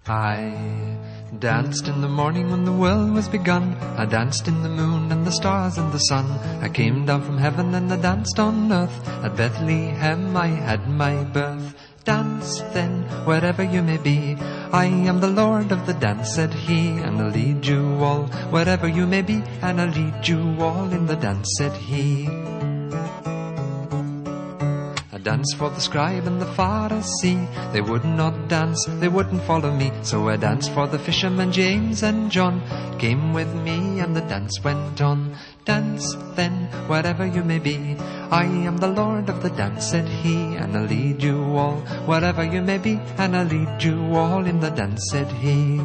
I danced in the morning when the world was begun. I danced in the moon and the stars and the sun. I came down from heaven and I danced on earth. At Bethlehem I had my birth. Dance then, wherever you may be. I am the Lord of the dance, said he, and I'll lead you all, wherever you may be, and I'll lead you all in the dance, said he. I danced for the scribe and the Pharisee. They would not dance, they wouldn't follow me. So I danced for the fishermen, James and John. Came with me and the dance went on. Dance then, wherever you may be. I am the Lord of the dance, said he, and I'll lead you all, wherever you may be, and I'll lead you all in the dance, said he.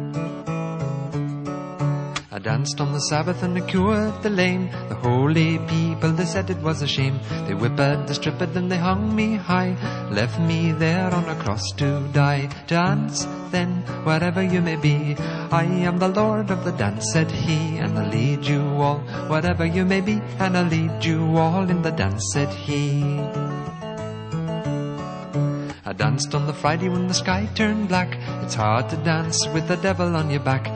I danced on the Sabbath and I cured the lame. The holy people, they said it was a shame. They whipped, they stripped, and they hung me high, left me there on a cross to die. Dance then, wherever you may be. I am the Lord of the dance, said he, and I'll lead you all, wherever you may be, and I'll lead you all in the dance, said he. I danced on the Friday when the sky turned black. It's hard to dance with the devil on your back.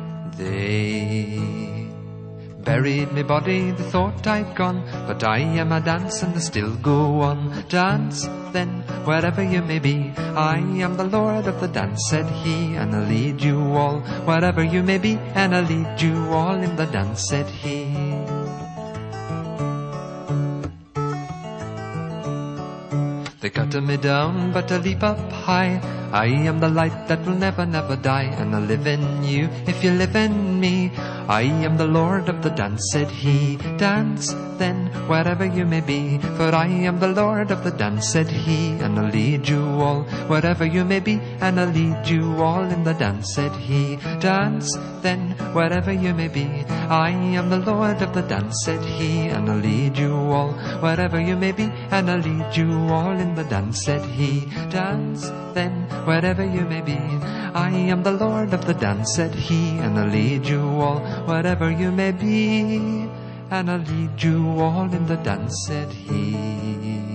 They buried my body, they thought I'd gone, but I am a dance and I still go on. Dance then, wherever you may be. I am the Lord of the dance, said he, and I'll lead you all, wherever you may be, and I'll lead you all in the dance, said he. They cut me down, but I leap up high. I am the light that will never, never die, and I live in you if you live in me. I am the Lord of the dance, said he. Dance then, wherever you may be. For I am the Lord of the dance, said he, and I'll lead you all, wherever you may be, and I'll lead you all in the dance, said he. Dance then, wherever you may be. I am the Lord of the dance, said he, and I'll lead you all, wherever you may be, and I'll lead you all in the dance, said he. Dance then, wherever you may be. I am the Lord of the dance, said he, and I'll lead you all, wherever you may be, and I'll lead you all in the dance, said he.